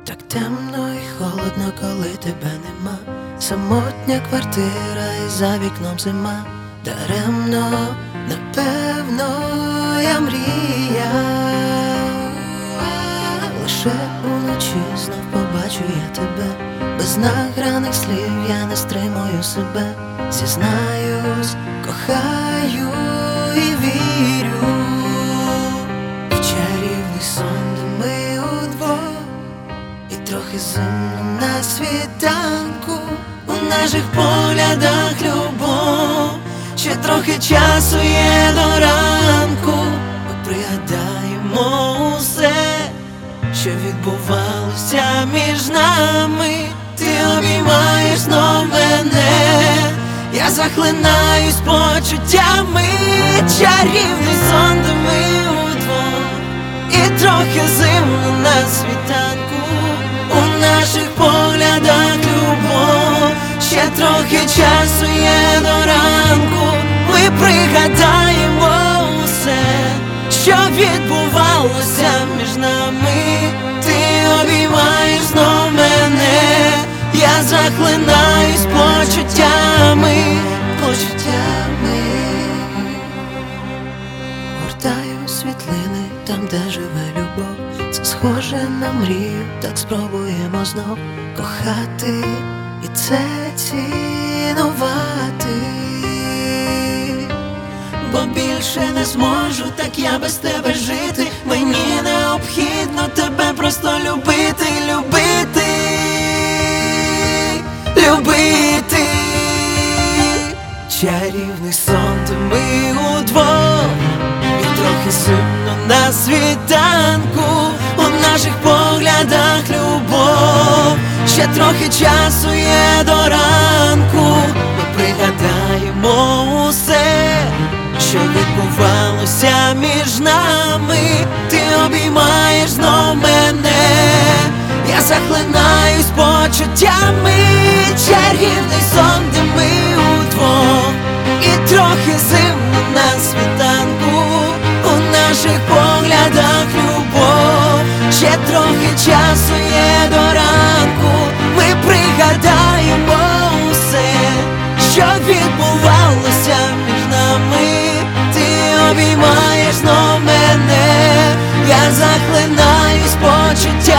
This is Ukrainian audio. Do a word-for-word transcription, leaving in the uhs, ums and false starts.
Так темно і холодно, коли тебе нема. Самотня квартира і за вікном зима. Даремно, напевно, я мріяв. Лише уночі знов побачу я тебе. Без награних слів я не стримую себе. Зізнаюсь, кохаю і вірю в чарівний сон, де ми удвох. І трохи зимно на світанку, у наших поглядах любов. Ще трохи часу є до ранку. Ми пригадаємо усе, що відбувалося між нами. Ти обіймаєш знов мене, я захлинаюсь почуттями. Чарівний сон, де ми удвох. І трохи зимно на світанку, у наших поглядах любов. Ще трохи часу є до ранку. Ми пригадаємо усе, що відбувалося між нами. Ти обіймаєш знов мене, я захлинаюсь почуттями, почуттями. Гортаю світлини там, де живе любов. Це схоже на мрію, так спробуємо знов кохати і це цінувати. Бо більше не зможу так я без тебе жити. Мені необхідно тебе просто любити, любити, любити. Чарівний сон, де ми удвох. І трохи сумно на світанку, у наших поглядах любов. Ще трохи часу є до ранку. Ми пригадаємо усе, що відбувалося між нами. Ти обіймаєш знов мене, я захлинаюсь почуттями. Чарівний сон, де ми удвох. І трохи зимно на світанку, у наших поглядах любов. Ще трохи часу є до ранку. Ми пригадаємо усе, що відбувалося між нами. Ти обіймаєш знов мене, я захлинаюсь почуття.